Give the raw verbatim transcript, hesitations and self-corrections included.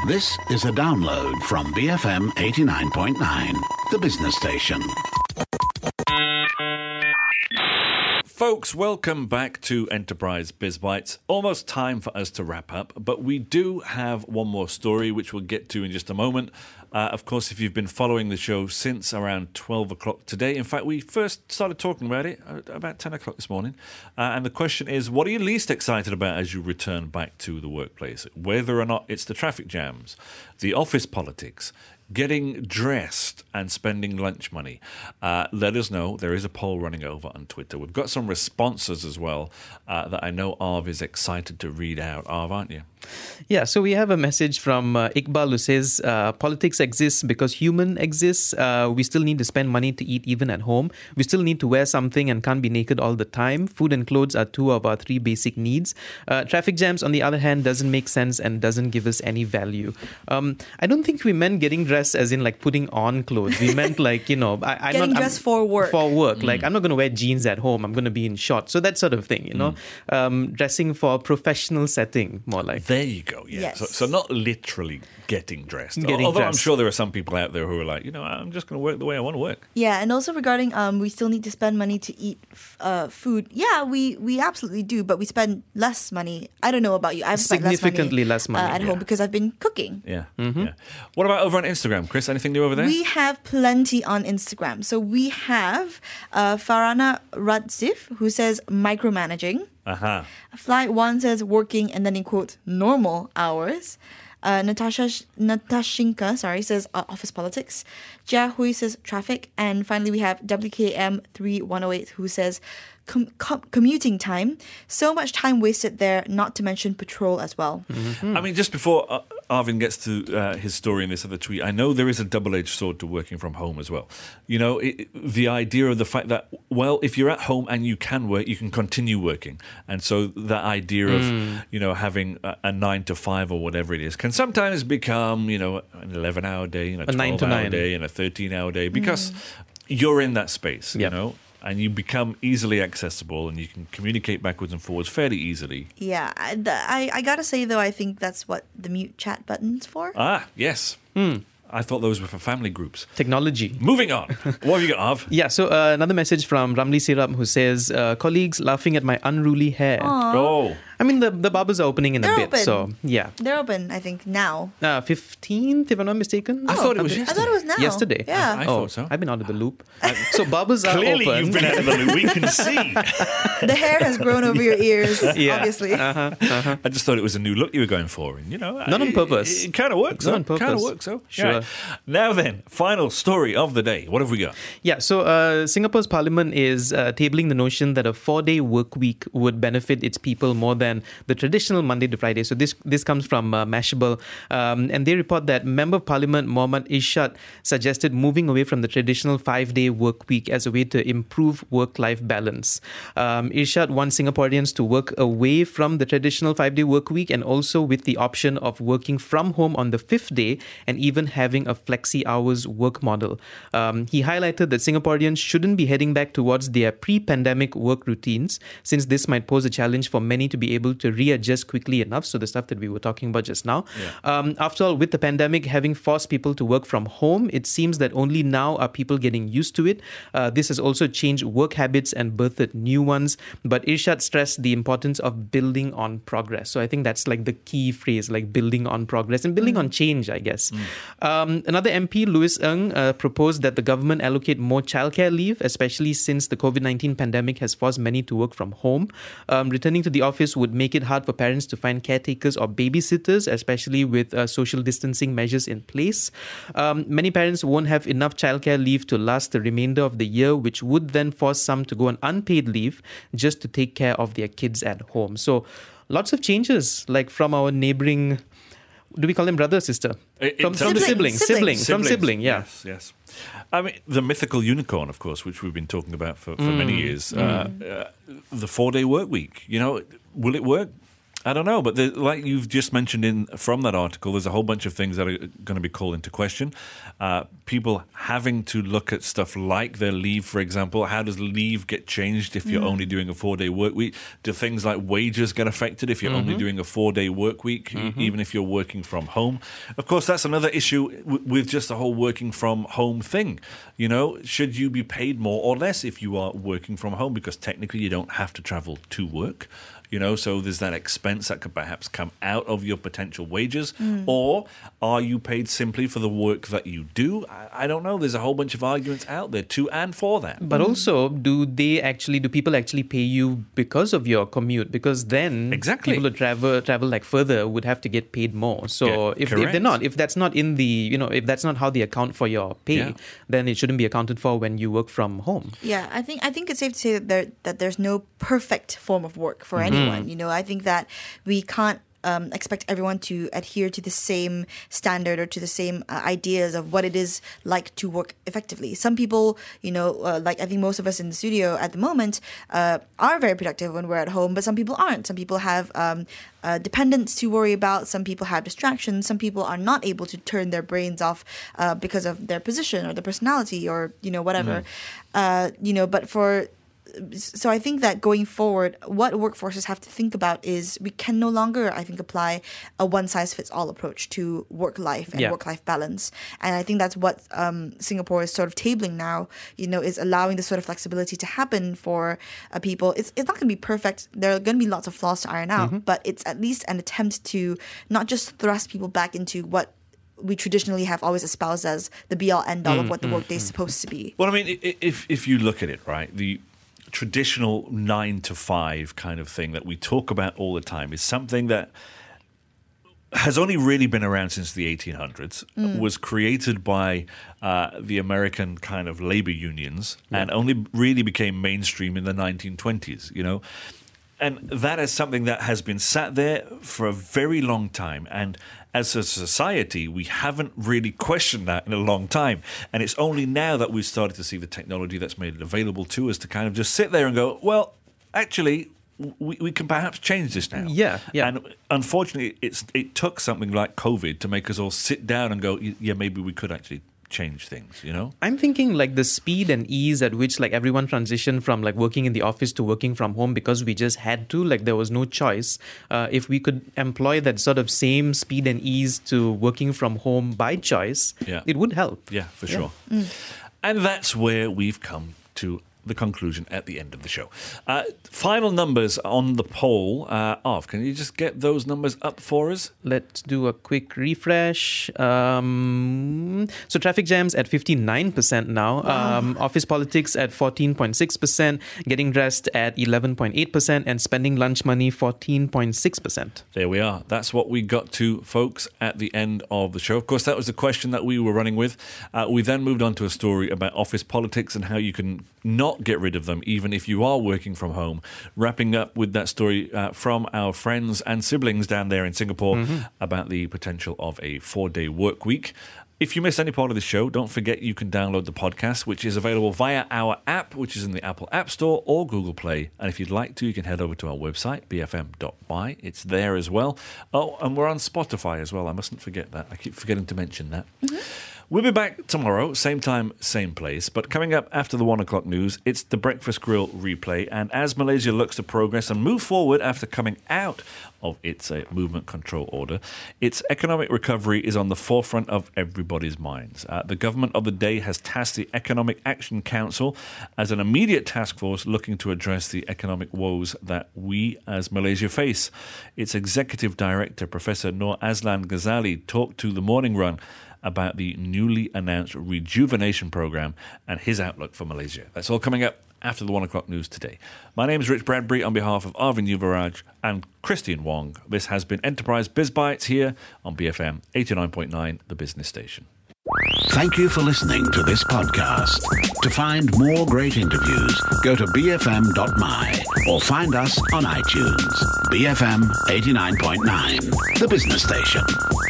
This is a download from B F M eighty-nine point nine, the business station. Folks, welcome back to Enterprise Biz Bites. Almost time for us to wrap up, but we do have one more story which we'll get to in just a moment. Uh, of course, if you've been following the show since around twelve o'clock today, in fact, we first started talking about it about ten o'clock this morning. Uh, and the question is, what are you least excited about as you return back to the workplace? Whether or not it's the traffic jams, the office politics, getting dressed and spending lunch money. Uh, let us know. There is a poll running over on Twitter. We've got some responses as well uh, that I know Arv is excited to read out. Arv, aren't you? Yeah, so we have a message from uh, Iqbal who says, uh, politics exists because human exists. Uh, we still need to spend money to eat even at home. We still need to wear something and can't be naked all the time. Food and clothes are two of our three basic needs. Uh, traffic jams, on the other hand, doesn't make sense and doesn't give us any value. Um, I don't think we meant getting dressed as in like putting on clothes. We meant like, you know, I, I'm getting not, dressed I'm, for work. For work. Mm. Like, I'm not going to wear jeans at home. I'm going to be in shorts. So that sort of thing, you know. Mm. Um, dressing for a professional setting, more like. There you go. Yeah. Yes. So, so not literally getting dressed. Getting Although dressed. I'm sure there are some people out there who are like, you know, I'm just going to work the way I want to work. Yeah, and also regarding um, we still need to spend money to eat uh, food. Yeah, we, we absolutely do, but we spend less money. I don't know about you. I've spent Significantly less money, less money, uh, at yeah. home because I've been cooking. Yeah. yeah. What about over on Instagram, Chris? Anything new over there? We have plenty on Instagram. So we have uh, Farana Radzif, who says micromanaging. Uh-huh. Flight One says working, and then in quotes, normal hours. Uh, Natasha Natashinka, sorry, says uh, office politics. Jia Hui says traffic. And finally, we have W K M three one oh eight, who says com- com- commuting time. So much time wasted there, not to mention patrol as well. I mean, just before uh, Arvin gets to uh, his story in this other tweet, I know there is a double-edged sword to working from home as well. You know, it, the idea of the fact that, well, if you're at home and you can work, you can continue working. And so that idea of, Mm. you know, having a, a nine to five or whatever it is can sometimes become, you know, an eleven-hour day, and a A nine to twelve-hour nine. day, and a thirteen-hour day, because you're in that space, Yep. you know, and you become easily accessible and you can communicate backwards and forwards fairly easily. Yeah, I, the- I, I gotta say, though, I think that's what the mute chat button's for. Ah, yes. I thought those were for family groups. Technology. Moving on. What have you got, Arv? Yeah, so uh, another message from Ramli Sirap who says, uh, colleagues laughing at my unruly hair. Oh. I mean, the, the barbers are opening in They're a bit, open. so yeah. They're open, I think, now. Uh, fifteenth, if I'm not mistaken. I thought it was Okay. I thought it was now. Yesterday. Yeah. I oh, thought so. I've been out of the loop. So barbers are Clearly, open. you've been out of the loop. We can see. The hair has grown over your ears, Yeah. obviously. Uh-huh. I just thought it was a new look you were going for, and you know, Not on it- purpose. It, kind of works. Not so. on purpose. Kind of works. So Sure. Yeah. Now then, final story of the day. What have we got? Yeah, so uh, Singapore's parliament is uh, tabling the notion that a four-day work week would benefit its people more than the traditional Monday to Friday. So this this comes from uh, Mashable, um, and they report that Member of Parliament Mohammad Ishad suggested moving away from the traditional five-day work week as a way to improve work-life balance. Um, Ishad wants Singaporeans to work away from the traditional five-day work week and also with the option of working from home on the fifth day and even having a flexi hours work model. Um, he highlighted that Singaporeans shouldn't be heading back towards their pre-pandemic work routines, since this might pose a challenge for many to be able to readjust quickly enough. So the stuff that we were talking about just now. Yeah. Um, after all, with the pandemic having forced people to work from home, it seems that only now are people getting used to it. Uh, this has also changed work habits and birthed new ones. But Irshad stressed the importance of building on progress. So I think that's like the key phrase, like building on progress and building on change, I guess. Um, another M P, Louis Ng, uh, proposed that the government allocate more childcare leave, especially since the COVID nineteen pandemic has forced many to work from home. Um, returning to the office would make it hard for parents to find caretakers or babysitters, especially with uh, social distancing measures in place. Um, many parents won't have enough childcare leave to last the remainder of the year, which would then force some to go on unpaid leave just to take care of their kids at home. So lots of changes, like from our neighboring, do we call them brother or sister? It- From, it- from the Sibling. sibling, sibling, Sibling. from sibling, yeah. Yes, yes. I mean, the mythical unicorn, of course, which we've been talking about for, for Mm. many years. Uh, uh, the four-day work week. You know, will it work? I don't know, but the, like you've just mentioned in from that article, there's a whole bunch of things that are going to be called into question. Uh, people having to look at stuff like their leave, for example. How does leave get changed if you're mm. only doing a four-day work week? Do things like wages get affected if you're mm-hmm. only doing a four-day work week, mm-hmm. even if you're working from home? Of course, that's another issue w- with just the whole working from home thing. You know, should you be paid more or less if you are working from home? Because technically you don't have to travel to work. You know, so there's that expense that could perhaps come out of your potential wages. Mm. Or are you paid simply for the work that you do? I, I don't know. There's a whole bunch of arguments out there to and for that. But mm. also, do they actually, do people actually pay you because of your commute? Because then exactly. people who travel, travel like further would have to get paid more. So yeah, if, if they're not, if that's not in the, you know, if that's not how they account for your pay, yeah. then it shouldn't be accounted for when you work from home. Yeah, I think I think it's safe to say that there that there's no perfect form of work for mm-hmm. anyone. You know, I think that we can't um, expect everyone to adhere to the same standard or to the same uh, ideas of what it is like to work effectively. Some people, you know, uh, like I think most of us in the studio at the moment uh, are very productive when we're at home, but some people aren't. Some people have um, uh, dependents to worry about. Some people have distractions. Some people are not able to turn their brains off uh, because of their position or their personality or, you know, whatever. Mm. Uh, you know, but for... So I think that going forward, what workforces have to think about is we can no longer, I think, apply a one-size-fits-all approach to work-life and yeah. work-life balance. And I think that's what um, Singapore is sort of tabling now, you know, is allowing this sort of flexibility to happen for uh, people. It's, it's not going to be perfect. There are going to be lots of flaws to iron out, mm-hmm. but it's at least an attempt to not just thrust people back into what we traditionally have always espoused as the be-all, end-all mm, of what the mm, workday is mm. supposed to be. Well, I mean, if if you look at it, right, the traditional nine to five kind of thing that we talk about all the time is something that has only really been around since the eighteen hundreds, mm. was created by uh, the American kind of labor unions yeah. and only really became mainstream in the nineteen twenties, you know. And that is something that has been sat there for a very long time. And as a society, we haven't really questioned that in a long time. And it's only now that we've started to see the technology that's made it available to us to kind of just sit there and go, well, actually, we, we can perhaps change this now. Yeah, yeah. And unfortunately, it's it took something like COVID to make us all sit down and go, yeah, maybe we could actually change things, you know? I'm thinking like the speed and ease at which like everyone transitioned from like working in the office to working from home because we just had to, like there was no choice. Uh, if we could employ that sort of same speed and ease to working from home by choice, yeah. it would help. Yeah, for sure. Yeah. Mm. And that's where we've come to the conclusion at the end of the show. Uh, final numbers on the poll. Uh, Arv, can you just get those numbers up for us? Let's do a quick refresh. Um, so traffic jams at fifty-nine percent now. Wow. Um, office politics at fourteen point six percent. Getting dressed at eleven point eight percent. And spending lunch money fourteen point six percent. There we are. That's what we got to, folks, at the end of the show. Of course, that was the question that we were running with. Uh, we then moved on to a story about office politics and how you can not get rid of them, even if you are working from home. Wrapping up with that story uh, from our friends and siblings down there in Singapore mm-hmm. about the potential of a four-day work week. If you missed any part of the show, don't forget you can download the podcast, which is available via our app, which is in the Apple App Store or Google Play. And if you'd like to, you can head over to our website, b f m dot m y. It's there as well. Oh, and we're on Spotify as well. I mustn't forget that. I keep forgetting to mention that. Mm-hmm. We'll be back tomorrow, same time, same place. But coming up after the one o'clock news, it's the Breakfast Grill replay. And as Malaysia looks to progress and move forward after coming out of its uh, movement control order, its economic recovery is on the forefront of everybody's minds. Uh, the government of the day has tasked the Economic Action Council as an immediate task force looking to address the economic woes that we as Malaysia face. Its executive director, Professor Noor Azlan Ghazali, talked to The Morning Run about the newly announced rejuvenation program and his outlook for Malaysia. That's all coming up after the one o'clock news today. My name is Rich Bradbury on behalf of Arvind Yuvaraj and Christian Wong. This has been Enterprise Biz Bites here on B F M eighty-nine point nine, the business station. Thank you for listening to this podcast. To find more great interviews, go to b f m dot m y or find us on iTunes. B F M eighty-nine point nine, the business station.